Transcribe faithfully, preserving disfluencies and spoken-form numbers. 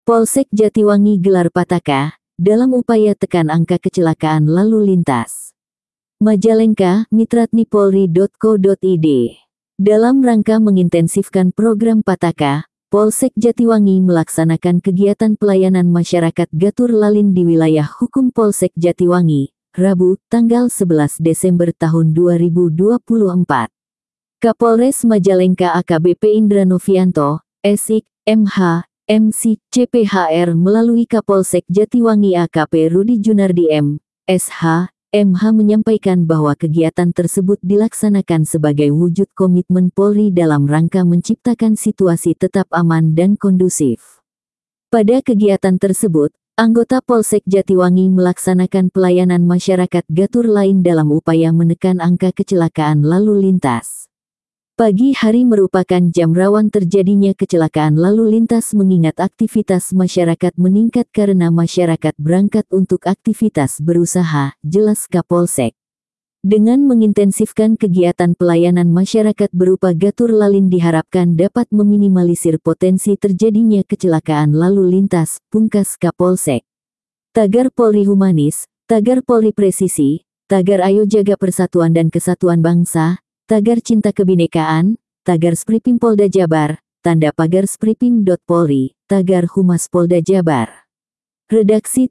Polsek Jatiwangi gelar Pataka, dalam upaya tekan angka kecelakaan lalu lintas. Majalengka, mitratni polri titik co titik id. Dalam rangka mengintensifkan program Pataka, Polsek Jatiwangi melaksanakan kegiatan pelayanan masyarakat Gatur Lalin di wilayah hukum Polsek Jatiwangi, Rabu, tanggal sebelas Desember tahun dua ribu dua puluh empat. Kapolres Majalengka A K B P Indra Novianto, S I K, M H, M C, C P H R melalui Kapolsek Jatiwangi A K P Rudi Junardi M, S H, M H menyampaikan bahwa kegiatan tersebut dilaksanakan sebagai wujud komitmen Polri dalam rangka menciptakan situasi tetap aman dan kondusif. Pada kegiatan tersebut, anggota Polsek Jatiwangi melaksanakan pelayanan masyarakat Gatur lain dalam upaya menekan angka kecelakaan lalu lintas. Pagi hari merupakan jam rawan terjadinya kecelakaan lalu lintas mengingat aktivitas masyarakat meningkat karena masyarakat berangkat untuk aktivitas berusaha, jelas Kapolsek. Dengan mengintensifkan kegiatan pelayanan masyarakat berupa Gatur Lalin diharapkan dapat meminimalisir potensi terjadinya kecelakaan lalu lintas, pungkas Kapolsek. Tagar Polri Humanis, Tagar Polri Presisi, Tagar Ayo Jaga Persatuan dan Kesatuan Bangsa, Tagar Cinta Kebinekaan, Tagar Spripim Polda Jabar, Tanda Pagar Spripim.Polri, Tagar Humas Polda Jabar. Redaksi